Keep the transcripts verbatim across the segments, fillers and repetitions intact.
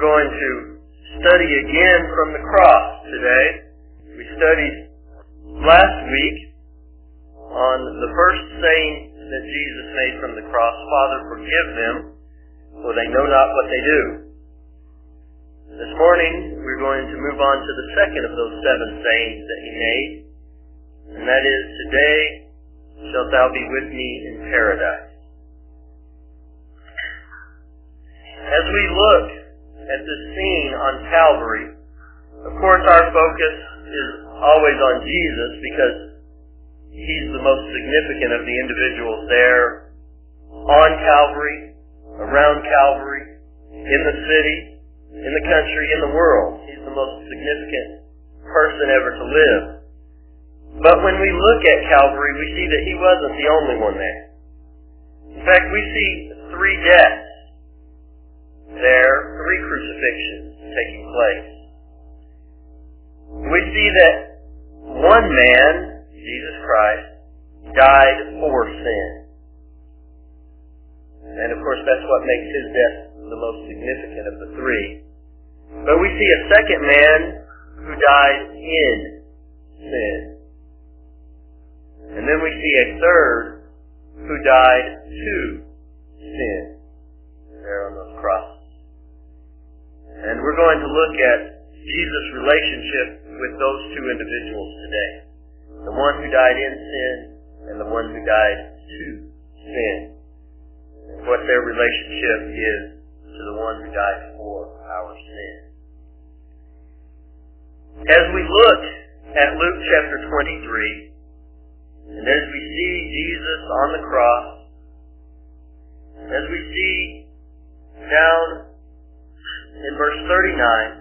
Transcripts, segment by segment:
going to study again from the cross today. We studied last week on the first saying that Jesus made from the cross, "Father, forgive them, for they know not what they do." This morning, we're going to move on to the second of those seven sayings that he made, and that is, "Today shalt thou be with me in paradise." As we look at this scene on Calvary, of course our focus is always on Jesus because he's the most significant of the individuals there on Calvary, around Calvary, in the city, in the country, in the world. He's the most significant person ever to live. But when we look at Calvary, we see that he wasn't the only one there. In fact, we see three deaths there, three crucifixions taking place. We see that one man, Jesus Christ, died for sin. And of course that's what makes his death the most significant of the three. But we see a second man who died in sin. And then we see a third who died to sin there on those crosses. And we're going to look at Jesus' relationship with those two individuals today. The one who died in sin and the one who died to sin. And what their relationship is to the one who died for our sin. As we look at Luke chapter twenty-three, and as we see Jesus on the cross, as we see down in verse thirty-nine,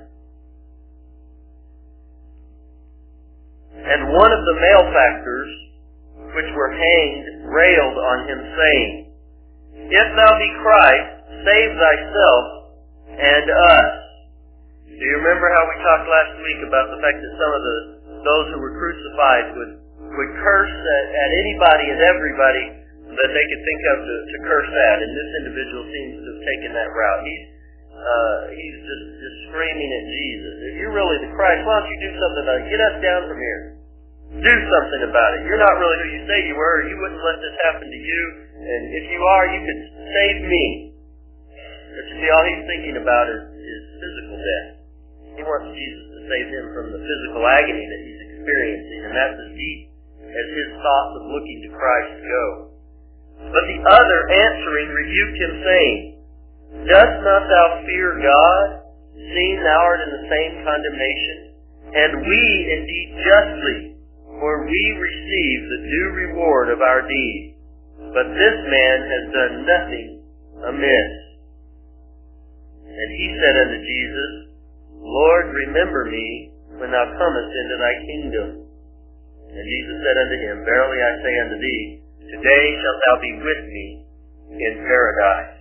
"And one of the malefactors which were hanged railed on him, saying, If thou be Christ, save thyself and us." Do you remember how we talked last week about the fact that some of the those who were crucified would, would curse at, at anybody and everybody that they could think of to, to curse at? And this individual seems to have taken that route. He's Uh, he's just, just screaming at Jesus. "If you're really the Christ, why don't you do something about it? Get us down from here. Do something about it. You're not really who you say you were. You wouldn't let this happen to you. And if you are, you could save me." But you see, all he's thinking about is, is physical death. He wants Jesus to save him from the physical agony that he's experiencing. And that's as deep as his thoughts of looking to Christ go. But the other answering rebuked him, saying, "Dost not thou fear God, seeing thou art in the same condemnation? And we indeed justly, for we receive the due reward of our deeds. But this man has done nothing amiss." And he said unto Jesus, "Lord, remember me when thou comest into thy kingdom." And Jesus said unto him, "Verily I say unto thee, today shalt thou be with me in paradise."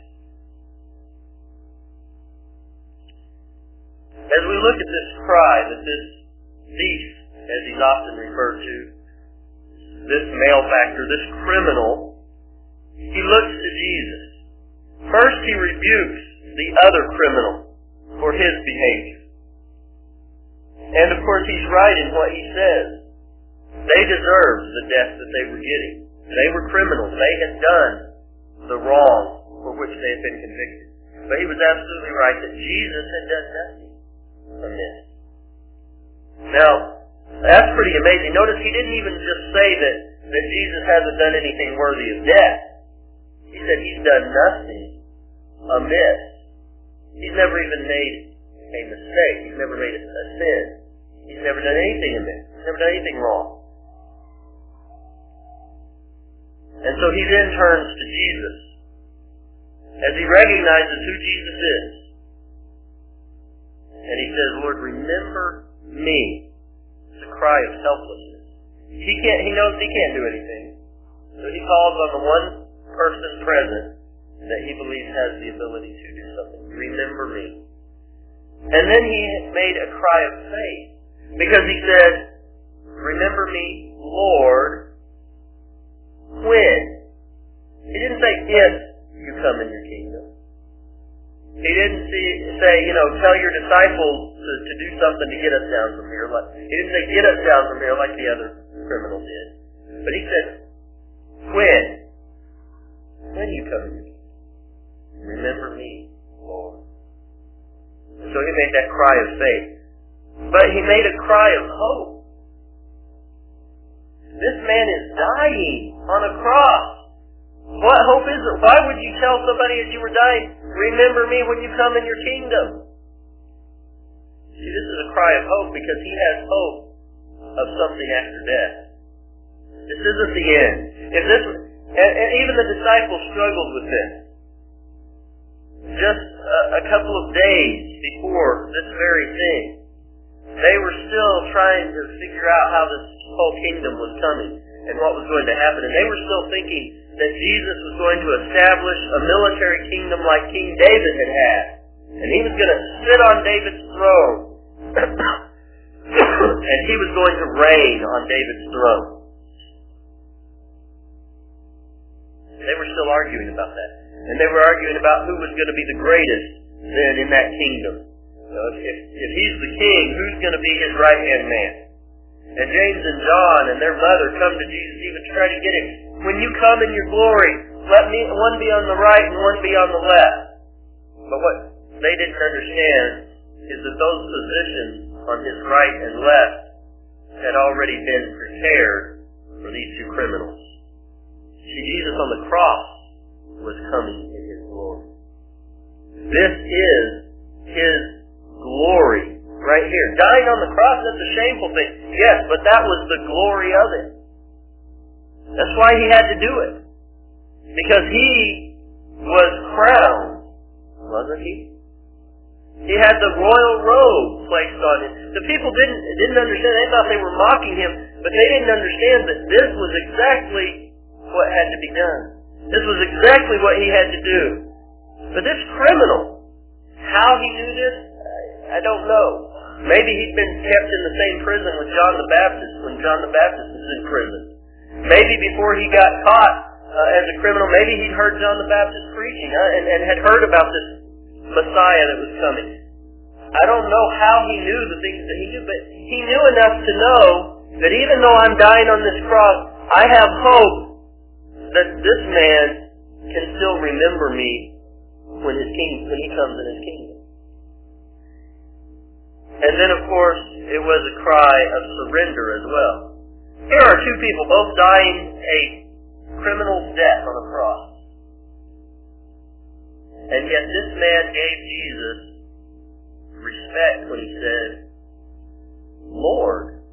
As we look at this cry that this thief, as he's often referred to, this malefactor, this criminal, he looks to Jesus. First he rebukes the other criminal for his behavior. And of course he's right in what he says. They deserved the death that they were getting. They were criminals. They had done the wrong for which they had been convicted. But he was absolutely right that Jesus had done nothing amiss. Now, that's pretty amazing. Notice he didn't even just say that, that Jesus hasn't done anything worthy of death. He said he's done nothing amiss. He's never even made a mistake. He's never made a, a sin. He's never done anything amiss. He's never done anything wrong. And so he then turns to Jesus as he recognizes who Jesus is. And he says, "Lord, remember me." It's a cry of helplessness. He can't, he knows he can't do anything. So he calls on the one person present that he believes has the ability to do something. Remember me. And then he made a cry of faith. Because he said, "Remember me, Lord, when?" He didn't say if you come in your kingdom. He didn't see, say, you know, tell your disciples to, to do something to get us down from here. Like, he didn't say, get us down from here like the other criminal did. But he said, when? When you come to me, remember me, Lord. So he made that cry of faith. But he made a cry of hope. This man is dying on a cross. What hope is it? Why would you tell somebody as you were dying, remember me when you come in your kingdom? See, this is a cry of hope because he has hope of something after death. This isn't the end. If this, and, and even the disciples struggled with this. Just a, a couple of days before this very thing, they were still trying to figure out how this whole kingdom was coming and what was going to happen. And they were still thinking that Jesus was going to establish a military kingdom like King David had had. And he was going to sit on David's throne. And he was going to reign on David's throne. They were still arguing about that. And they were arguing about who was going to be the greatest then in that kingdom. You know, if, if he's the king, who's going to be his right-hand man? And James and John and their mother come to Jesus even to try to get him. When you come in your glory, let me one be on the right and one be on the left. But what they didn't understand is that those positions on his right and left had already been prepared for these two criminals. See, Jesus on the cross was coming in his glory. This is his glory right here. Dying on the cross, that's a shameful thing. Yes, but that was the glory of it. That's why he had to do it. Because he was crowned, wasn't he? He had the royal robe placed on him. The people didn't didn't understand. They thought they were mocking him, but they didn't understand that this was exactly what had to be done. This was exactly what he had to do. But this criminal, how he knew this, I don't know. Maybe he'd been kept in the same prison with John the Baptist when John the Baptist was in prison. Maybe before he got caught uh, as a criminal, maybe he'd heard John the Baptist preaching uh, and, and had heard about this Messiah that was coming. I don't know how he knew the things that he knew, but he knew enough to know that even though I'm dying on this cross, I have hope that this man can still remember me when his king, when he comes in his kingdom. And then, of course, it was a cry of surrender as well. Here are two people both dying a criminal's death on a cross. And yet this man gave Jesus respect when he said, Lord.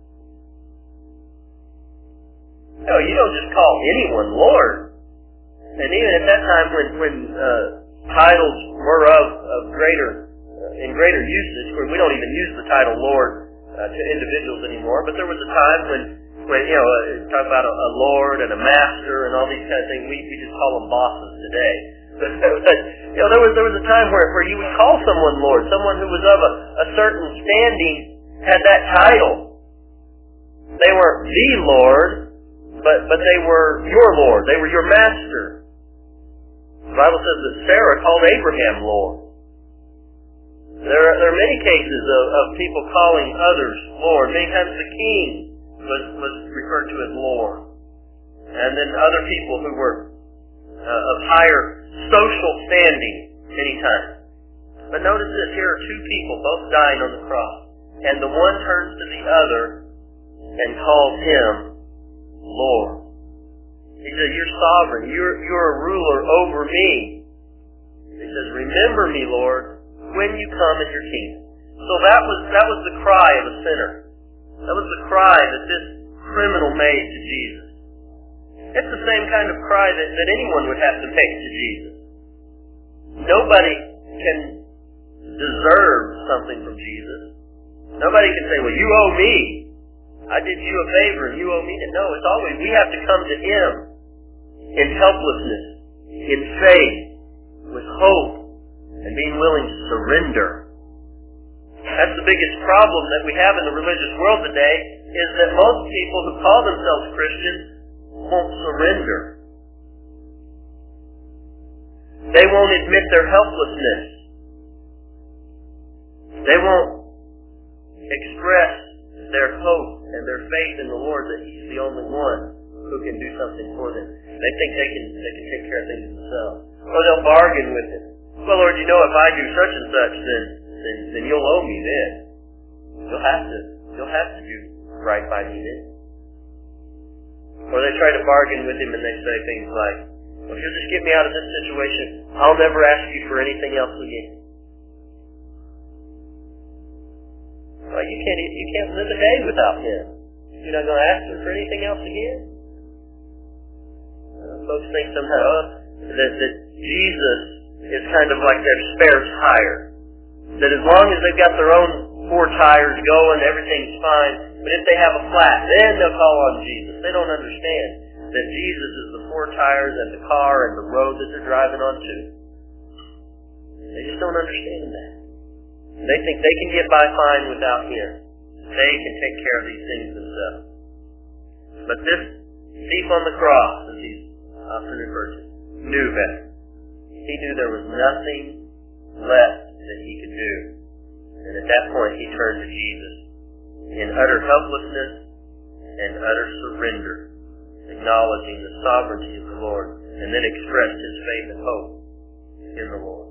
No, you don't just call anyone Lord. And even at that time when, when uh, titles were of, of greater, uh, in greater usage, where we don't even use the title Lord uh, to individuals anymore, but there was a time when, when you know, uh, talk about a, a Lord and a Master and all these kind of things, we, we just call them bosses today. But, you know, there was there was a time where, where you would call someone Lord, someone who was of a, a certain standing had that title. They weren't the Lord, but but they were your Lord. They were your master. The Bible says that Sarah called Abraham Lord. There are, there are many cases of, of people calling others Lord. Many times the king was was referred to as Lord, and then other people who were uh, of higher social standing many times. But notice this, here are two people both dying on the cross, and the one turns to the other and calls him Lord. He says, you're sovereign, you're, you're a ruler over me. He says, remember me, Lord, when you come in your kingdom. So that was, that was the cry of a sinner. That was the cry that this criminal made to Jesus. It's the same kind of cry that, that anyone would have to make to Jesus. Nobody can deserve something from Jesus. Nobody can say, well, you owe me. I did you a favor and you owe me. No, it's always, we have to come to Him in helplessness, in faith, with hope, and being willing to surrender. That's the biggest problem that we have in the religious world today, is that most people who call themselves Christians won't surrender. They won't admit their helplessness. They won't express their hope and their faith in the Lord that He's the only one who can do something for them. They think they can they can take care of things themselves. Or they'll bargain with Him. Well, Lord, you know, if I do such and such, then then, then you'll owe me this. You'll have to you'll have to do right by me then. Or they try to bargain with Him and they say things like, well, if you'll just get me out of this situation, I'll never ask you for anything else again. Well, you can't you can't live a day without Him. You're not going to ask Him for anything else again. Uh, folks think somehow uh, that, that Jesus is kind of like their spare tire. That as long as they've got their own four tires going, everything's fine. But if they have a flat, then they'll call on Jesus. They don't understand that Jesus is the four tires and the car and the road that they're driving on too. They just don't understand that. They think they can get by fine without Him. They can take care of these things themselves. But this thief on the cross, as he's often referred to, knew better. He knew there was nothing left that he could do. And at that point he turned to Jesus in utter helplessness and utter surrender, acknowledging the sovereignty of the Lord, and then expressed his faith and hope in the Lord.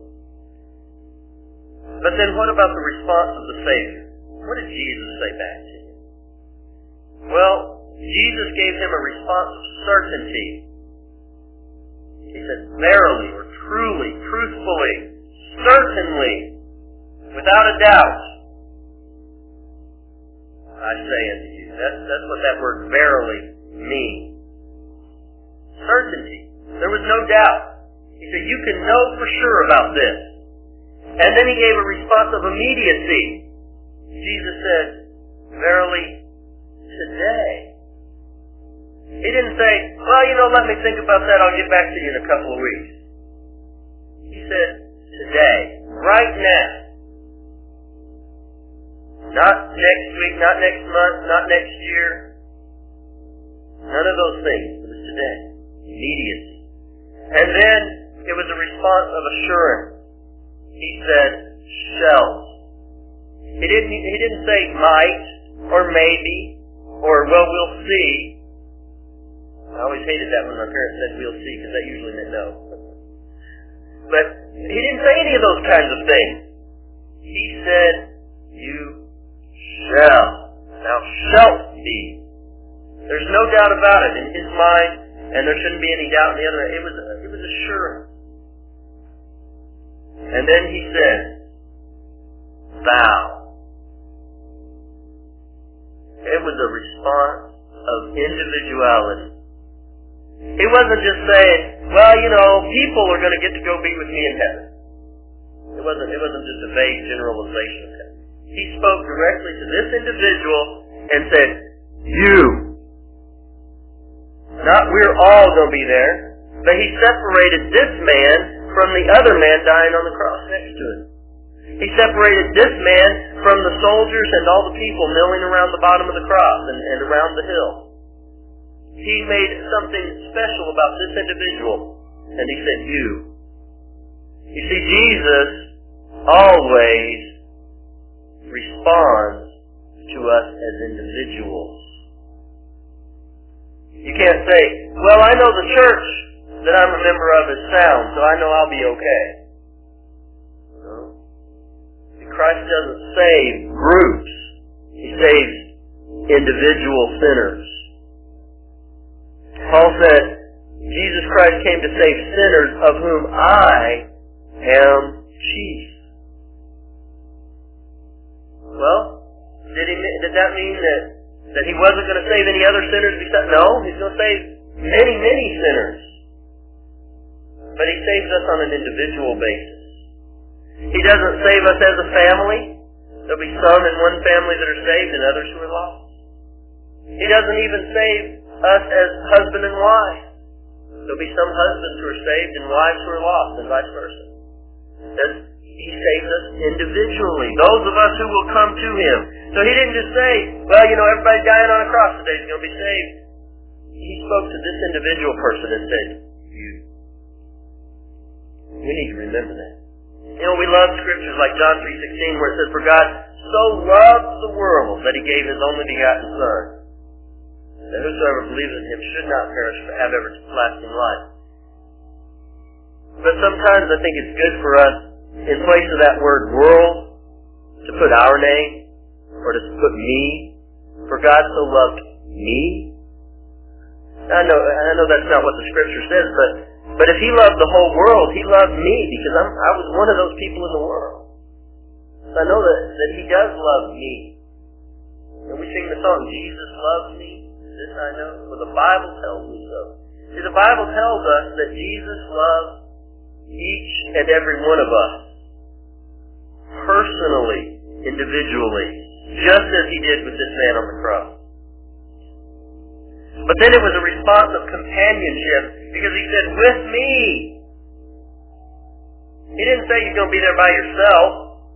But then what about the response of the Savior? What did Jesus say back to him? Well, Jesus gave him a response of certainty. He said, verily, or truly, truthfully, certainly, without a doubt, I say unto you. That's, that's what that word verily means. Certainty. There was no doubt. He said, you can know for sure about this. And then he gave a response of immediacy. Jesus said, verily, today. He didn't say, well, you know, let me think about that. I'll get back to you in a couple of weeks. He said, today, right now. Not next week, not next month, not next year. None of those things. It was today. Immediacy. And then it was a response of assurance. He said, shall. He didn't, he didn't say might, or maybe, or well, we'll see. I always hated that when my parents said we'll see, because that usually meant no. But he didn't say any of those kinds of things. He said, you shall. Thou shalt be. There's no doubt about it in his mind, and there shouldn't be any doubt in the other. It was, it was assurance. And then he said, thou. It was a response of individuality. He wasn't just saying, well, you know, people are going to get to go be with me in heaven. It wasn't, it wasn't just a vague generalization of that. He spoke directly to this individual and said, you. Not we're all going to be there, but he separated this man from the other man dying on the cross next to him. He separated this man from the soldiers and all the people milling around the bottom of the cross and, and around the hill. He made something special about this individual, and he said, you. You see, Jesus always responds to us as individuals. You can't say, well, I know the church that I'm a member of is sound, so I know I'll be okay. No. Christ doesn't save groups. He saves individual sinners. Paul said, Jesus Christ came to save sinners, of whom I am chief. Well, did he? Did that mean that, that he wasn't going to save any other sinners besides? No, he's going to save many, many sinners. But he saves us on an individual basis. He doesn't save us as a family. There'll be some in one family that are saved and others who are lost. He doesn't even save us as husband and wife. There'll be some husbands who are saved and wives who are lost, and vice versa. He saves us individually, those of us who will come to Him. So He didn't just say, well, you know, everybody dying on a cross today is going to be saved. He spoke to this individual person and said, you. We need to remember that. You know, we love scriptures like John three sixteen where it says, "For God so loved the world that He gave His only begotten Son, that whosoever believes in Him should not perish but have everlasting life." But sometimes I think it's good for us, in place of that word world, to put our name, or to put me. For God so loved me. I know, I know that's not what the scripture says, but but if He loved the whole world, He loved me because I'm, I was one of those people in the world. So I know that, that He does love me. And we sing the song, "Jesus loves me, this I know, for the Bible tells me so." See, the Bible tells us that Jesus loves each and every one of us, personally, individually, just as He did with this man on the cross. But then it was a response of companionship, because He said, "With me." He didn't say you're going to be there by yourself.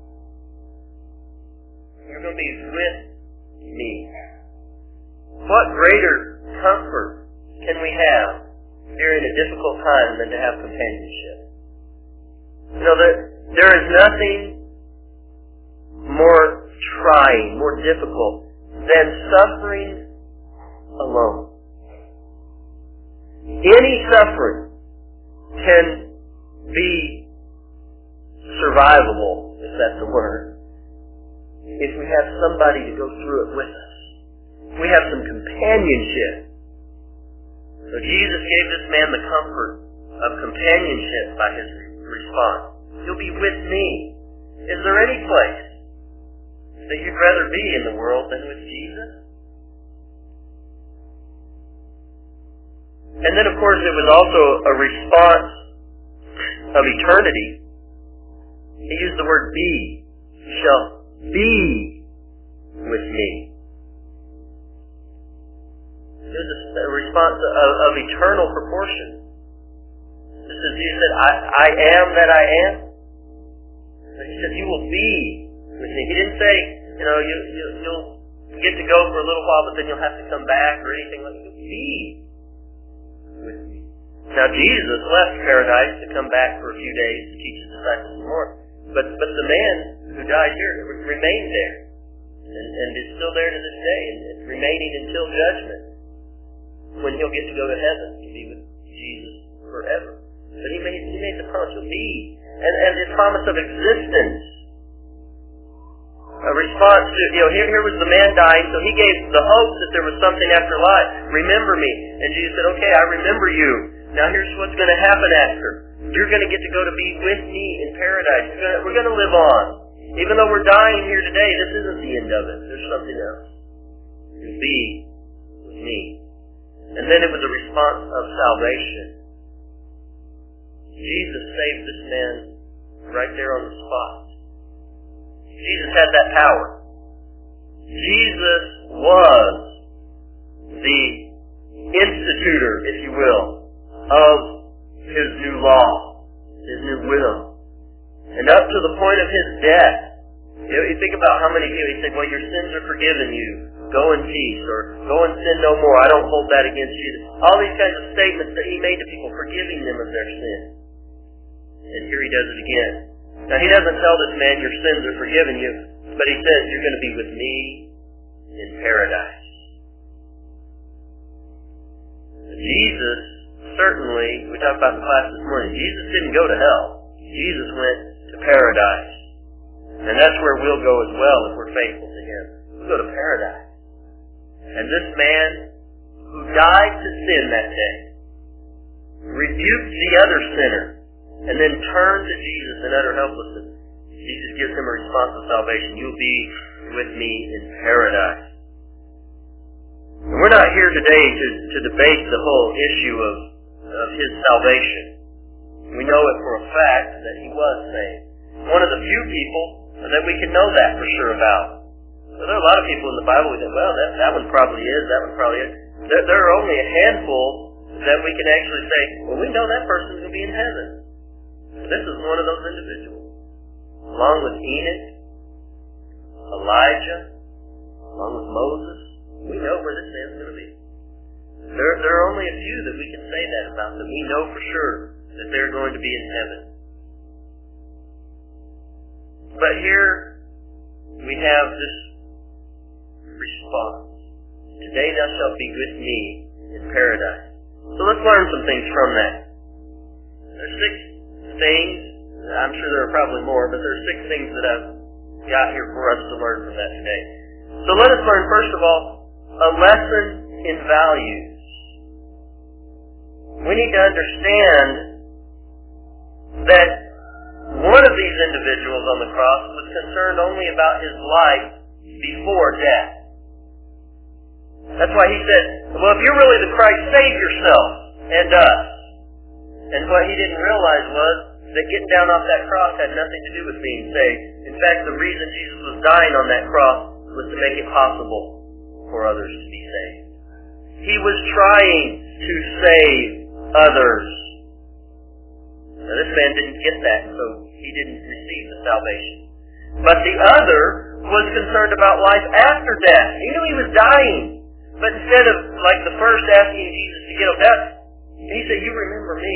You're going to be with me. What greater comfort can we have during a difficult time than to have companionship? You know, there, there is nothing more trying, more difficult than suffering alone. Any suffering can be survivable, if that's a word, if we have somebody to go through it with us. If we have some companionship. So Jesus gave this man the comfort of companionship by His response. "You'll be with me." Is there any place that you'd rather be in the world than with Jesus? And then, of course, it was also a response of eternity. He used the word "be." "You shall be with me." It was a response of, of eternal proportion. Just as Jesus said, I, I am that I am. But He said, "You will be with me." He didn't say, you know, you, you, you'll get to go for a little while, but then you'll have to come back or anything like that. Be with me. Now, Jesus left paradise to come back for a few days to teach His disciples more. But but the man who died here remained there. And, and is still there to this day, and it's remaining until judgment, when He'll get to go to heaven to be with Jesus forever. But He made, he made the promise of be. And, and the promise of existence. A response to, you know, here, here was the man dying, so He gave the hope that there was something after life. "Remember me." And Jesus said, "Okay, I remember you. Now here's what's going to happen after. You're going to get to go to be with me in paradise. We're going to, we're going to live on. Even though we're dying here today, this isn't the end of it. There's something else. You'll be with me." And then it was a response of salvation. Jesus saved this man right there on the spot. Jesus had that power. Jesus was the institutor, if you will, of His new law, His new will. And up to the point of His death, you know, you think about how many people, He said, "Well, your sins are forgiven you. Go in peace," or "Go and sin no more. I don't hold that against you." All these kinds of statements that He made to people, forgiving them of their sin. And here He does it again. Now, He doesn't tell this man, "Your sins are forgiven you," but He says, "You're going to be with me in paradise." Jesus, certainly, we talked about the class this morning, Jesus didn't go to hell. Jesus went to paradise. And that's where we'll go as well if we're faithful to Him. We'll go to paradise. And this man who died to sin that day rebuked the other sinner and then turned to Jesus in utter helplessness. Jesus gives him a response of salvation. "You'll be with me in paradise." And we're not here today to, to debate the whole issue of, of His salvation. We know it for a fact that He was saved. One of the few people that we can know that for sure about. So there are a lot of people in the Bible we think, well, that, that one probably is, that one probably is. There, there are only a handful that we can actually say, well, we know that person's going to be in heaven. This is one of those individuals. Along with Enoch, Elijah, along with Moses, we know where this man's going to be. There, there are only a few that we can say that about, that we know for sure that they're going to be in heaven. But here we have this response. Today thou shalt be with me in paradise. So let's learn some things from that. There's six things. I'm sure there are probably more, but there's six things that I've got here for us to learn from that today. So let us learn, first of all, a lesson in values. We need to understand that one of these individuals on the cross was concerned only about his life before death. That's why he said, well, if you're really the Christ, save yourself and us. And what he didn't realize was that getting down off that cross had nothing to do with being saved. In fact, the reason Jesus was dying on that cross was to make it possible for others to be saved. He was trying to save others. Now, this man didn't get that, so he didn't receive the salvation. But the other was concerned about life after death. He knew he was dying. But instead of, like the first, asking Jesus to get up death, he said, you remember me.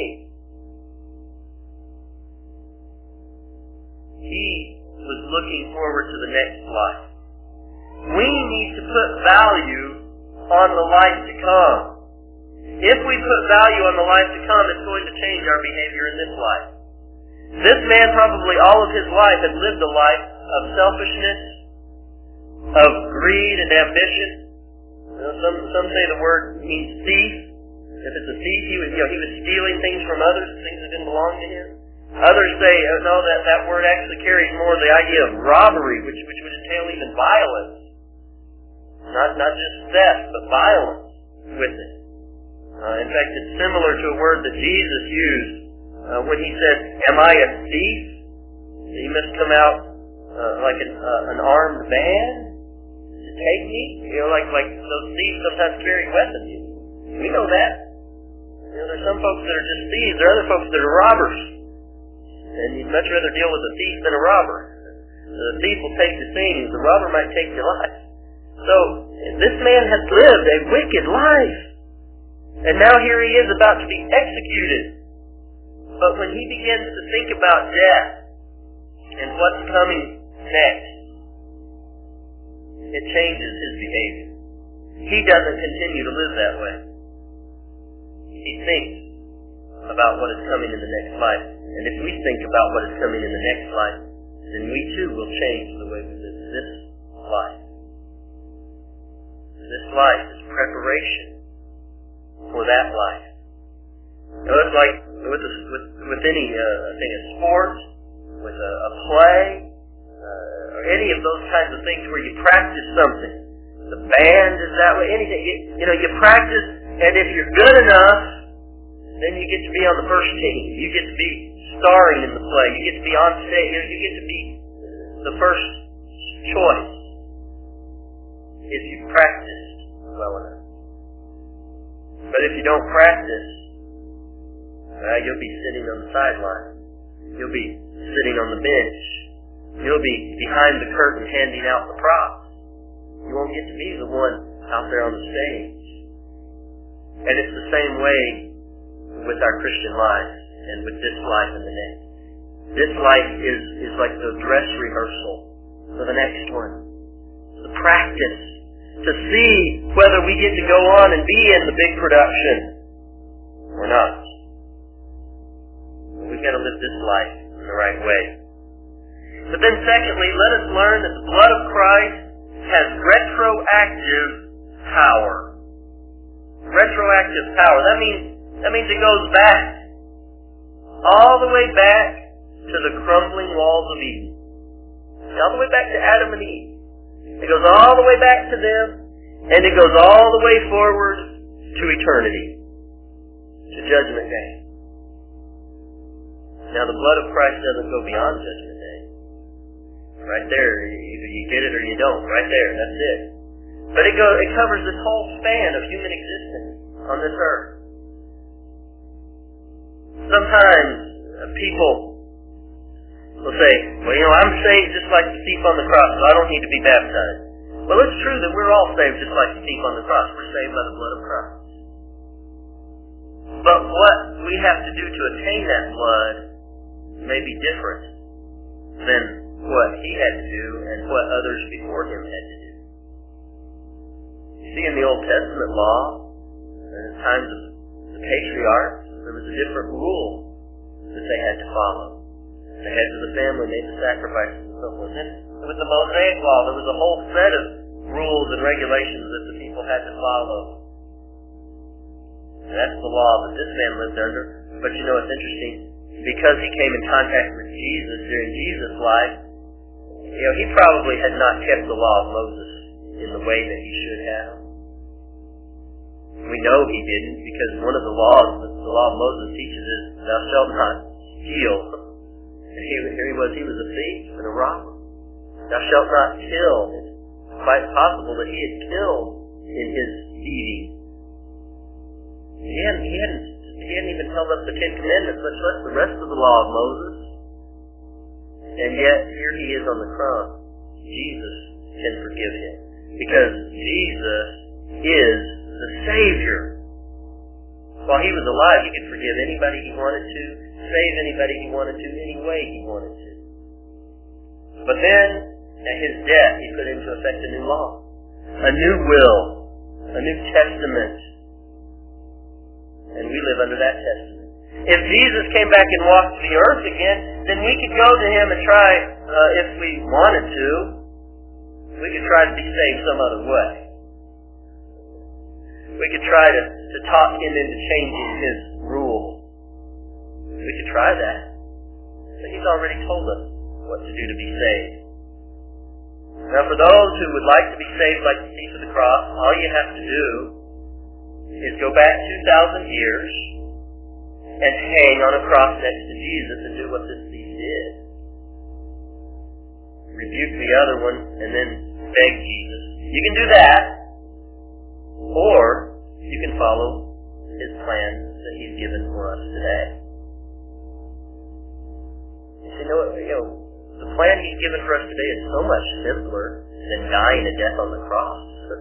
He was looking forward to the next life. We need to put value on the life to come. If we put value on the life to come, it's going to change our behavior in this life. This man probably all of his life had lived a life of selfishness, of greed and ambition. You know, some some say the word means thief. If it's a thief, he was you know he was stealing things from others, things that didn't belong to him. Others say, oh, no, that, that word actually carries more the idea of robbery, which which would entail even violence. Not not just theft, but violence with it. Uh, in fact, it's similar to a word that Jesus used uh, when he said, am I a thief? You must come out uh, like an, uh, an armed band to take me? You know, like, like those thieves sometimes carry weapons. We know that. You know, there's some folks that are just thieves. There are other folks that are robbers. And you'd much rather deal with a thief than a robber. The thief will take the things. The robber might take your life. So, this man has lived a wicked life. And now here he is about to be executed. But when he begins to think about death and what's coming next, it changes his behavior. He doesn't continue to live that way. He thinks about what is coming in the next life. And if we think about what is coming in the next life, then we too will change the way we live this life. This life is preparation for that life. You know, it's like with a, with, with any uh, thing, a sport, with a, a play, uh, or any of those kinds of things where you practice something. The band is that way. Anything, you, you know, you practice, and if you're good enough, then you get to be on the first team. You get to be starring in the play. You get to be on stage. You know, you get to be the first choice if you practiced well enough. But if you don't practice, uh, you'll be sitting on the sideline. You'll be sitting on the bench. You'll be behind the curtain handing out the props. You won't get to be the one out there on the stage. And it's the same way with our Christian life and with this life and the next. This life is, is like the dress rehearsal for the next one. The practice to see whether we get to go on and be in the big production or not. We've got to live this life in the right way. But then secondly, let us learn that the blood of Christ has retroactive power. Retroactive power. That means, that means it goes back. All the way back to the crumbling walls of Eden. All the way back to Adam and Eve. It goes all the way back to them, and it goes all the way forward to eternity, to Judgment Day. Now, the blood of Christ doesn't go beyond Judgment Day. Right there, either you get it or you don't. Right there, that's it. But it goes, it covers this whole span of human existence on this earth. Sometimes uh, people will say, well, you know, I'm saved just like the thief on the cross, so I don't need to be baptized. Well, it's true that we're all saved just like the thief on the cross. We're saved by the blood of Christ. But what we have to do to attain that blood may be different than what he had to do and what others before him had to do. You see, in the Old Testament law, in the times of the patriarchs, there was a different rule that they had to follow. The heads of the family made the sacrifices and so forth. Then there was the Mosaic law. There was a whole set of rules and regulations that the people had to follow. That's the law that this man lived under. But you know, it's interesting. Because he came in contact with Jesus during Jesus' life, you know, he probably had not kept the law of Moses in the way that he should have. We know he didn't, because one of the laws that the law of Moses teaches is, thou shalt not steal. And he, here he was, he was a thief and a robber. Thou shalt not kill. It's quite possible that he had killed in his eating. He hadn't, he hadn't, he hadn't even held up the Ten Commandments, much less the rest of the law of Moses. And yet, here he is on the cross. Jesus can forgive him. Because Jesus is the Savior. While he was alive, he could forgive anybody he wanted to, save anybody he wanted to, any way he wanted to. But then, at his death, he put into effect a new law. A new will. A new testament. And we live under that testament. If Jesus came back and walked the earth again, then we could go to him and try, uh, if we wanted to, we could try to be saved some other way. We could try to, to talk him into changing his rules. We could try that. But he's already told us what to do to be saved. Now for those who would like to be saved like the thief of the cross, all you have to do is go back two thousand years and hang on a cross next to Jesus and do what this thief did. Rebuke the other one and then beg Jesus. You can do that, or you can follow his plan that he's given for us today. You know, you know, the plan he's given for us today is so much simpler than dying a death on the cross.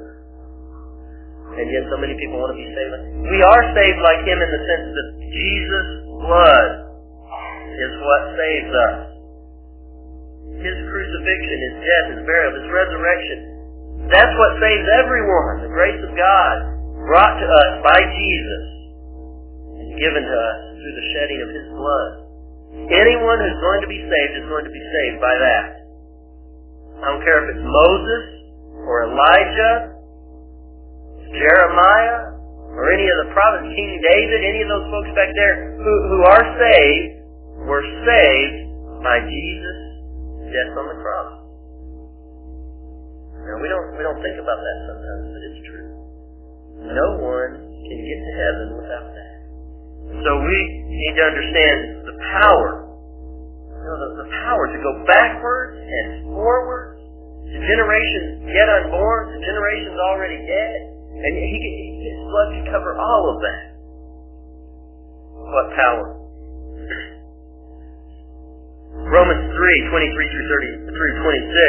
And yet so many people want to be saved. We are saved like him in the sense that Jesus' blood is what saves us. His crucifixion, his death, his burial, his resurrection, that's what saves everyone. The grace of God brought to us by Jesus and given to us through the shedding of his blood. Anyone who's going to be saved is going to be saved by that. I don't care if it's Moses or Elijah, Jeremiah, or any of the prophets, King David, any of those folks back there who, who are saved, were saved by Jesus' death on the cross. Now we don't we don't think about that sometimes, but it's true. No one can get to heaven without that. So we need to understand the power, you know, the, the power to go backwards and forwards to generations yet unborn, to generations already dead. And he, his blood can cover all of that. What power? Romans three, twenty-three through thirty through twenty-six.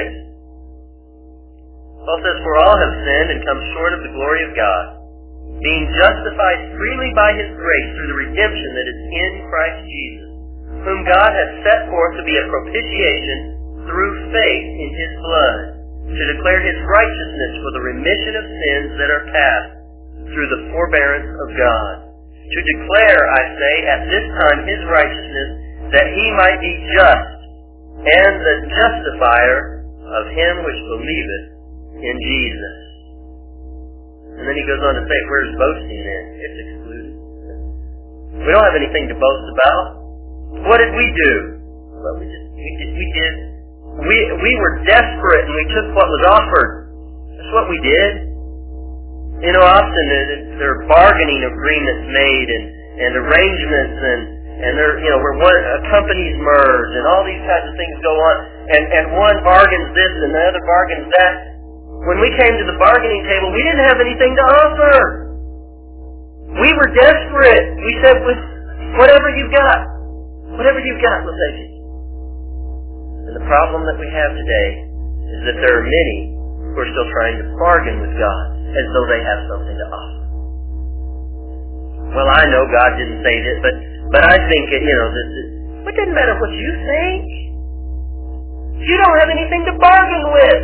Paul says, for all have sinned and come short of the glory of God, being justified freely by his grace through the redemption that is in Christ Jesus, whom God has set forth to be a propitiation through faith in his blood, to declare his righteousness for the remission of sins that are past through the forbearance of God. To declare, I say, at this time his righteousness, that he might be just and the justifier of him which believeth in Jesus. And then he goes on to say, where's boasting in? It's excluded. We don't have anything to boast about. What did we do? Well, we just, we did, we did We we were desperate and we took what was offered. That's what we did. You know, often there are bargaining agreements made and, and arrangements and, and there, you know, where one, uh, companies merge and all these kinds of things go on. And, and one bargains this and the other bargains that. When we came to the bargaining table, we didn't have anything to offer. We were desperate. We said, whatever you've got, whatever you've got, we'll take it. And the problem that we have today is that there are many who are still trying to bargain with God as though they have something to offer. Well, I know God didn't say this, but but I think, you know, this, this, it doesn't matter what you think. You don't have anything to bargain with.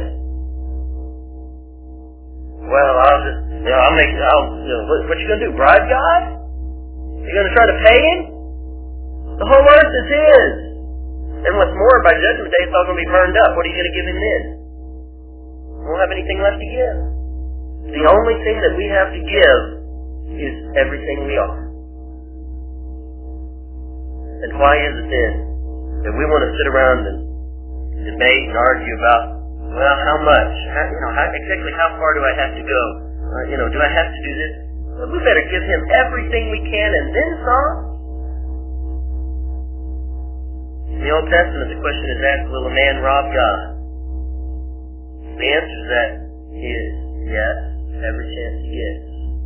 Well, I'll just, you know, I'll make, I'll, you know, what, what you going to do, bribe God? You going to try to pay Him? The whole earth is His. And what's more, by Judgment Day, it's all going to be burned up. What are you going to give Him then? We won't have anything left to give. The only thing that we have to give is everything we are. And why is it then that we want to sit around and debate and argue about, well, how much? How, you know, how, exactly how far do I have to go? Uh, you know, do I have to do this? Well, we better give Him everything we can and then some. In the Old Testament, the question is asked, will a man rob God? The answer to that is yes, every chance he gets.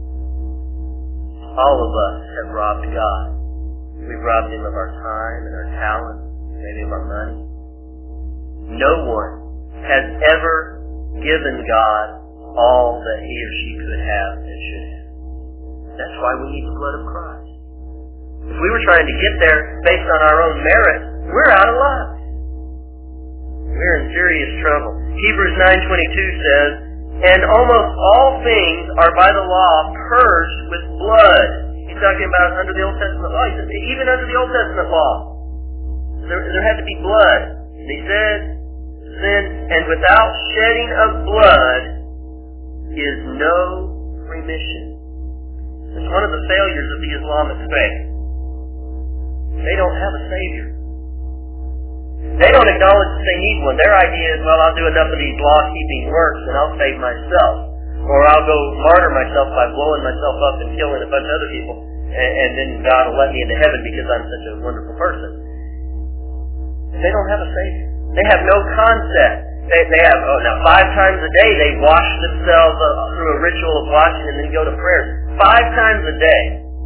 All of us have robbed God. We've robbed Him of our time and our talent, maybe of our money. No one has ever given God all that he or she could have and should have. That's why we need the blood of Christ. If we were trying to get there based on our own merit, we're out of luck. We're in serious trouble. Hebrews nine twenty-two says, and almost all things are by the law purged with blood. He's talking about under the Old Testament law. He says, even under the Old Testament law, there, there had to be blood. And he said, then, and without shedding of blood is no remission. It's one of the failures of the Islamic faith. They don't have a Savior. They don't acknowledge that they need one. Their idea is, well, I'll do enough of these law-keeping works and I'll save myself. Or I'll go martyr myself by blowing myself up and killing a bunch of other people. And, and then God will let me into heaven because I'm such a wonderful person. They don't have a Savior. They have no concept. They, they have, oh, now five times a day they wash themselves uh, through a ritual of washing and then go to prayers. Five times a day.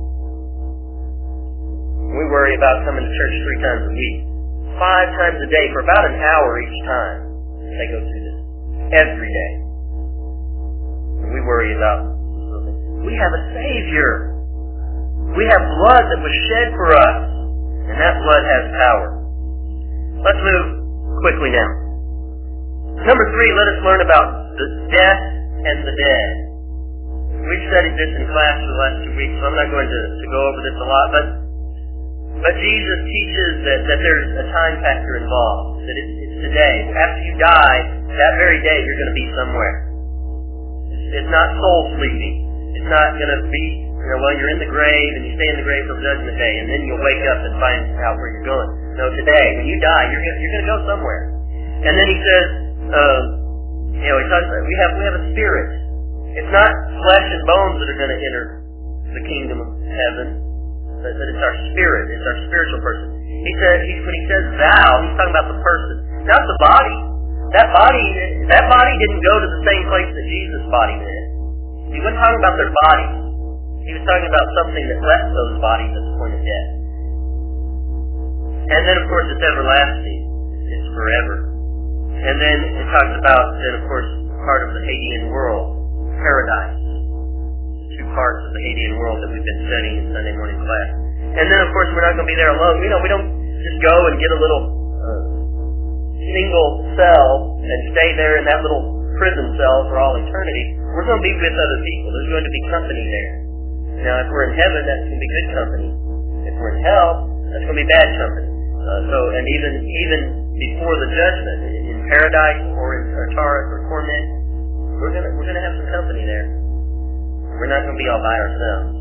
We worry about coming to church three times a week. Five times a day for about an hour each time they go through this. Every day. And we worry about, we have a Savior. We have blood that was shed for us. And that blood has power. Let's move quickly now. Number three, let us learn about the death and the dead. We've studied this in class for the last two weeks, so I'm not going to, to go over this a lot, but but Jesus teaches that, that there's a time factor involved, that it's, it's today. After you die, that very day you're going to be somewhere. It's, it's not soul sleeping. It's not going to be, you know, well, you're in the grave and you stay in the grave till Judgment Day, and then you'll wake up and find out where you're going. No, today, when you die, you're gonna, you're going to go somewhere. And then he says, um, you know, he talks about, we have we have a spirit. It's not flesh and bones that are going to enter the kingdom of heaven, but, but it's our spirit. It's our spiritual person. He says, he, when he says thou, he's talking about the person, not the body. That body, that body didn't go to the same place that Jesus' body did. He wasn't talking about their bodies. He was talking about something that left those bodies at the point of death. And then, of course, it's everlasting. It's forever. And then it talks about, then, of course, part of the Hadean world, paradise. The two parts of the Hadean world that we've been studying in Sunday morning class. And then, of course, we're not going to be there alone. You know, we don't just go and get a little uh, single cell and stay there in that little prison cell for all eternity. We're going to be with other people. There's going to be company there. Now, if we're in heaven, that's going to be good company. If we're in hell, that's going to be bad company. Uh, so, and even even before the judgment, in paradise or in Tartarus or torment, we're gonna we're gonna have some company there. We're not gonna be all by ourselves.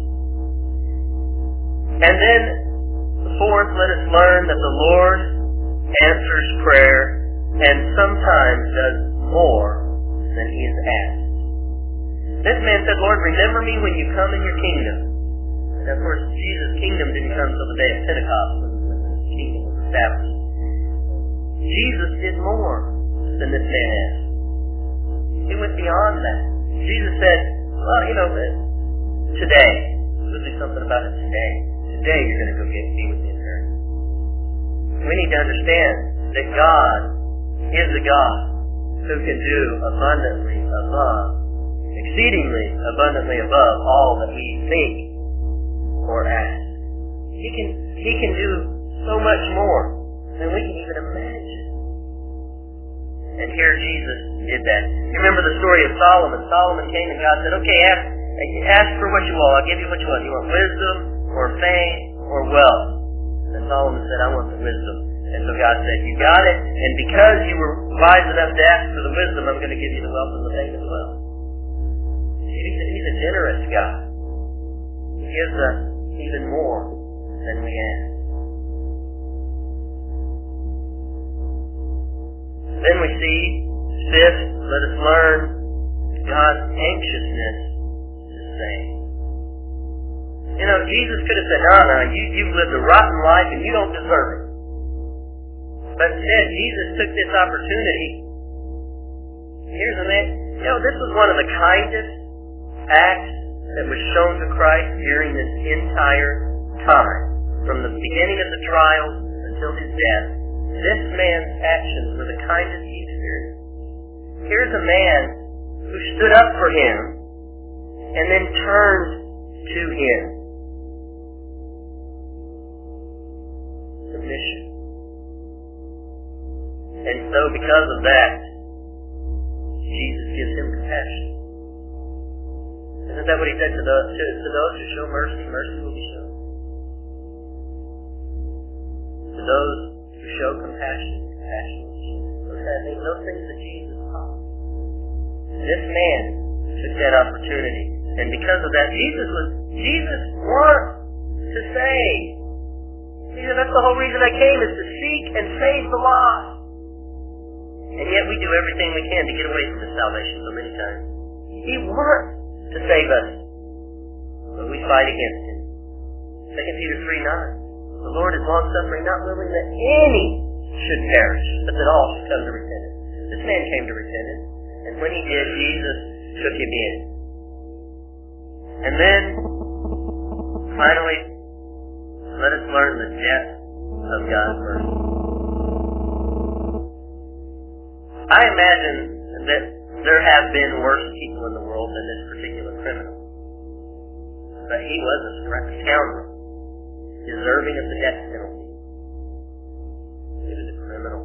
And then, fourth, let us learn that the Lord answers prayer and sometimes does more than He is asked. This man said, Lord, remember me when you come in your kingdom. And of course, Jesus' kingdom didn't come until the day of Pentecost when the kingdom was established. Jesus did more than this man asked. He went beyond that. Jesus said, well, you know, today, we'll do something about it today. Today you're going to go get be with me in heaven. We need to understand that God is a God who can do abundantly above, exceedingly abundantly above all that we think or ask. He can, He can do so much more than we can even imagine. And here Jesus did that. You remember the story of Solomon. Solomon came and God said, okay, ask, ask for what you want. I'll give you what you want. You want wisdom or fame or wealth? And Solomon said, I want the wisdom. And so God said, you got it. And because you were wise enough to ask for the wisdom, I'm going to give you the wealth and the fame as well. He's a, he's a generous God. He gives us even more than we ask. Then we see, fifth, let us learn God's anxiousness to save. You know, Jesus could have said, no, no, you, you've lived a rotten life and you don't deserve it. But instead, Jesus took this opportunity. Here's a man, you know, this was one of the kindest acts that was shown to Christ during this entire time. From the beginning of the trial until his death, this man's actions were the kindest he experienced. Here's a man who stood up for him and then turned to him. Submission. And so because of that, Jesus gives him compassion. Isn't that what he said to, the, to, to those who show mercy? Mercy will be shown. To those who show compassion, compassion will be shown. Those kind of things, those things that Jesus taught. This man took that opportunity. And because of that, Jesus was, Jesus wants to save. He said, that's the whole reason I came, is to seek and save the lost. And yet we do everything we can to get away from his salvation so many times. He wants to save us, but we fight against him. Second Peter three nine. The Lord is long-suffering, not willing that any should perish, but that all should come to repentance. This man came to repentance, and when he did, Jesus took him in. And then, finally, let us learn the depth of God's mercy. I imagine that there have been worse people in the world than this particular criminal. But he was a scoundrel, deserving of the death penalty. He was a criminal.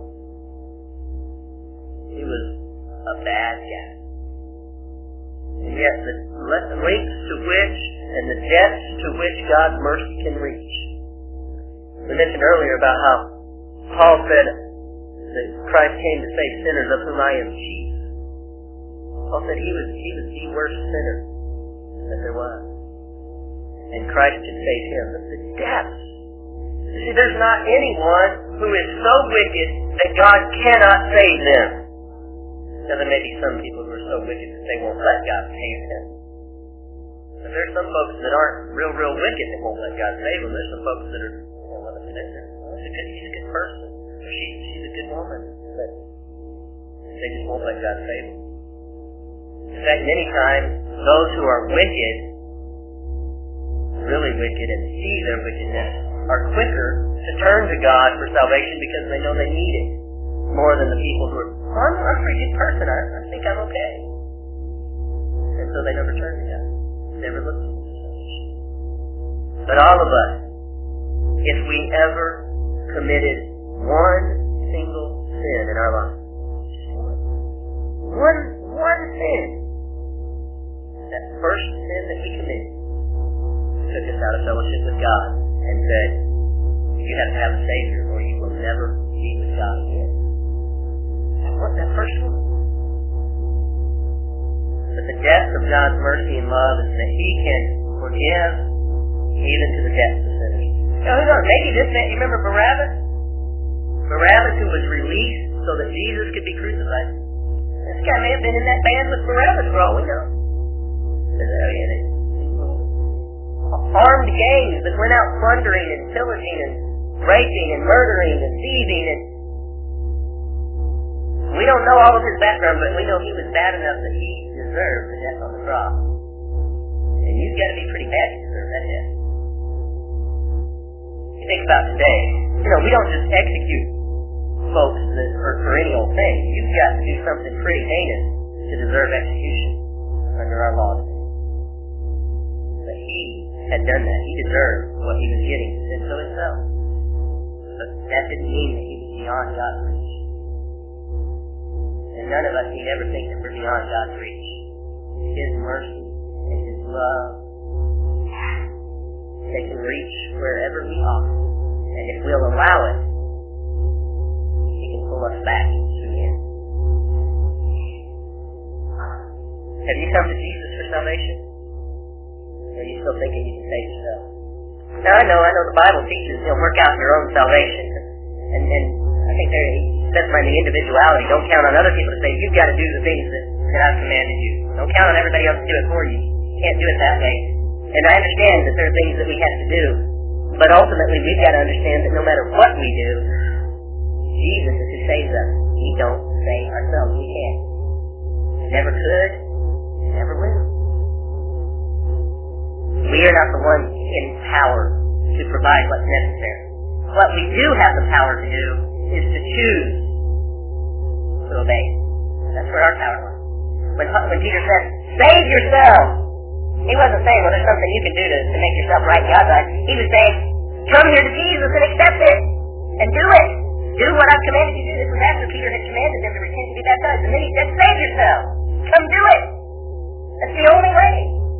He was a bad guy. And yet the lengths to which and the depths to which God's mercy can reach. We mentioned earlier about how Paul said that Christ came to save sinners, of whom I am chief. Paul said he was he was the worst sinner that there was. And Christ could save him. But the depths. You see, there's not anyone who is so wicked that God cannot save them. Now there may be some people who are so wicked that they won't let God save them. But there's some folks that aren't real, real wicked that won't let God save them. There's some folks that are, well, let us admit it. Well, he's a good, he's a good person. Or she, she's a good woman. But they just won't let God save them. In fact, many times, those who are wicked, really wicked, and see their wickedness, are quicker to turn to God for salvation because they know they need it more than the people who are, oh, I'm, I'm a pretty good person, I, I think I'm okay. And so they never turn to God. Never look for salvation. But all of us, if we ever committed one single sin in our life, one, one sin, that first sin that we committed took us out of fellowship with God and said, you have to have a Savior or you will never be with God again. What, that first one? But the depth of God's mercy and love is that He can forgive even to the depths of sinners. Now, who knows? Maybe this man, you remember Barabbas? Barabbas who was released so that Jesus could be crucified. This guy may have been in that band with Barabbas for all we know. Armed gangs that went out plundering and pillaging and raping and murdering and thieving, and we don't know all of his background, but we know he was bad enough that he deserved the death on the cross. And you've got to be pretty bad to deserve that death. You think about today, you know, we don't just execute folks that are for any old thing. You've got to do something pretty heinous to deserve execution under our law today. But he had done that. He deserved what he was getting, and so himself. But that didn't mean that he was beyond God's reach. And none of us need ever think that we're beyond God's reach. His mercy and His love, they can reach wherever we are. And if we'll allow it, He can pull us back again. Have you come to Jesus for salvation? Or are you still thinking you can save yourself? Now I know, I know the Bible teaches, you know, work out your own salvation. And, and I think there, specifying the individuality, don't count on other people to say, you've got to do the things that, that I've commanded you. Don't count on everybody else to do it for you. You can't do it that way. And I understand that there are things that we have to do. But ultimately, we've got to understand that no matter what we do, Jesus is who saves us. We don't save ourselves. We can't. Never could. Never will. We are not the ones in power to provide what's necessary. What we do have the power to do is to choose to obey. That's where our power lies. When, when Peter said, save yourself, he wasn't saying, well, there's something you can do to, to make yourself right in God's eyes. He was saying, come here to Jesus and accept it. And do it. Do what I've commanded you to do. This was after Peter had commanded them to repent and be baptized. And then he said, save yourself. Come do it. That's the only way.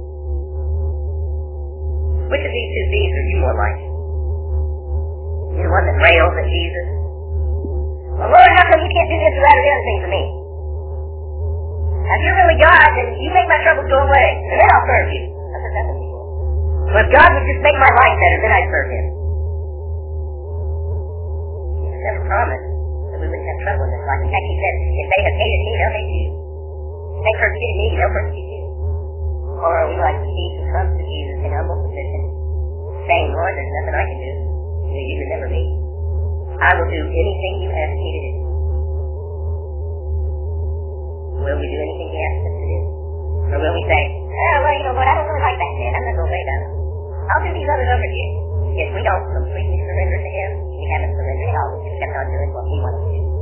Which of these two thieves are you more like? You're the one that rails at Jesus. Well, Lord, how come you can't do this or that or the other thing for me? If you're really God, then you make my troubles go away, and then I'll serve you. I've heard that one before. Well, if God would just make my life better, then I'd serve Him. Jesus never promised that we wouldn't have trouble in this life. In fact, He said, if they have hated me, they'll hate you. If they persecuted me, they'll persecute you. Or are we like the thief who comes to Jesus in humble position, saying, Lord, there's nothing I can do. You remember me. I will do anything you ask me to do. Will we do anything He asks us to do? Or will we say, oh, well, you know what, I don't really like that man. I'm not going to obey that. I'll do these others over here. If we don't completely surrender to Him, we haven't surrendered at all. We just kept on doing what we want to do.